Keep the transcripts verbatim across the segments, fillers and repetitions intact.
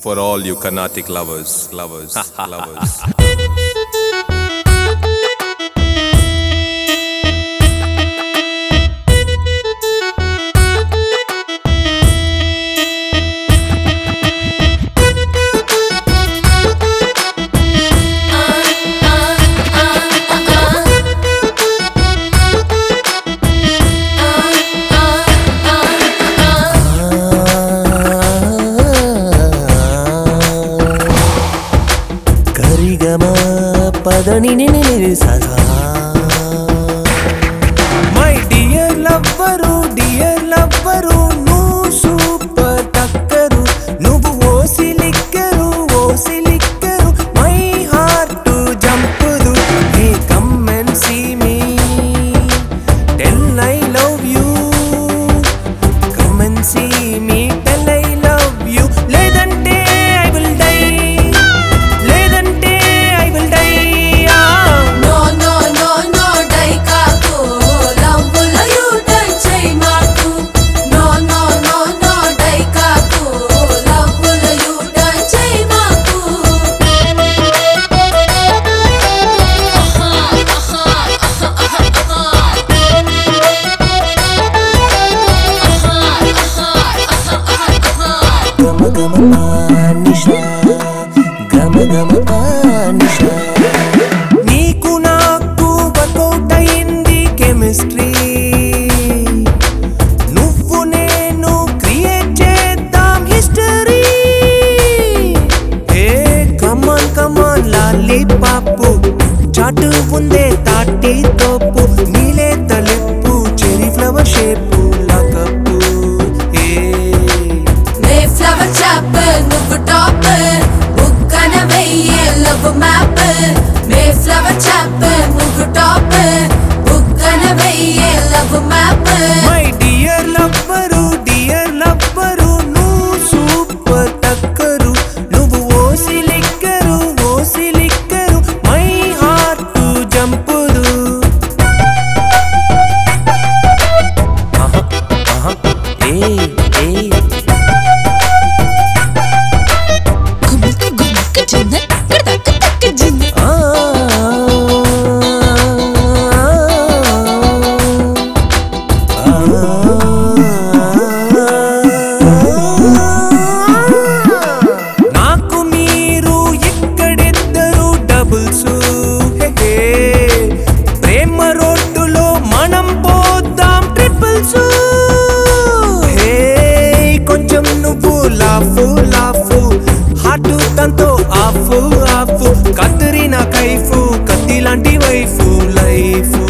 For all you Carnatic lovers, lovers, lovers. పదని సదా my dear lover dear lover నువ్వు super టక్కరు నువ్వు ఓసి లిక్కరు ఓసి లిక్కరు మై హార్ట్ జంపుదు hey come and see me tell I love you come and see me tell I love you లేదంటే I will die నీకు నాకు వర్కౌట్ అయింది కెమిస్ట్రీ నువ్వు నేను క్రియేట్ చేద్దాం హిస్టరీ ఏ కమాన్ కమాన్ లాలీ పాపు చాటు ఉందే తాటి తోపు నీలే తలెప్పు చెరీ ఫ్లవర్ షేపు లాకప్పు ఏ నే ఫ్లవర్ చాప్ నువ్వు top love map me flower chap move top book gonna be love map my dear lover dear lover nu super takkaru nuvu osi likkaru osi likkaru my heart jumpudu aha aha hey hey నాకు మీరు ఇక్కడిద్దరు doubles ప్రేమ రోడ్డులో మనం పోద్దాం triples hey కొంచెం నువ్వు laugh laugh hot తంతో off off కత్తిరిన కైఫు కత్తి లాంటి వైఫు లైఫు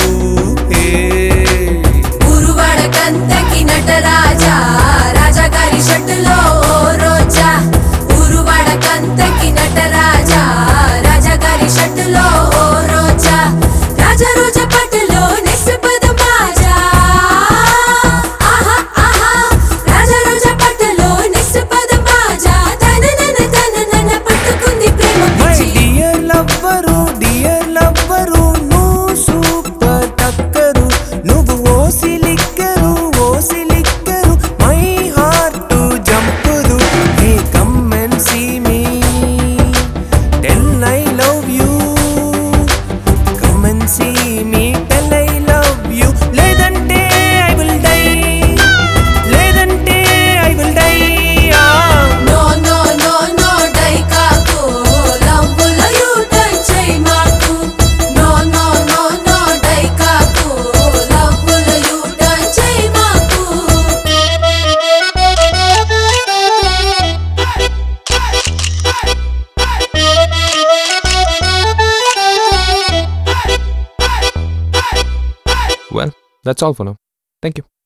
ఉరువడ కంతకి నటరాజా రాజా గారి షట్టులో రోజా ఉరువడ కంతకి నటరాజా రాజా గారి షట్టులో రోజా రాజా రోజా పట్టులో నిస్పద మాజా ఆహా ఆహా రాజా రోజా పట్టులో నిస్పద మాజా తననన తననన పట్టుకుంది ప్రేమ పిచ్చి డియర్ లవ్వరు డియర్ లవ్వరు నువ్వు సూపర్ టక్కరు నువ్వు ఓసి లిక్కరు ఓసి లిక్కరు మై హార్ట్ జంపుదు hey come and see me tell I love you come and see me tell I love you లేదంటే ఐ విల్ డై లేదంటే I will die no no no no die కాకు లవ్వులో you touch చేయి మాకు no no no no die కాకు లవ్వులో you touch చేయి మాకు Well, that's all for now. Thank you.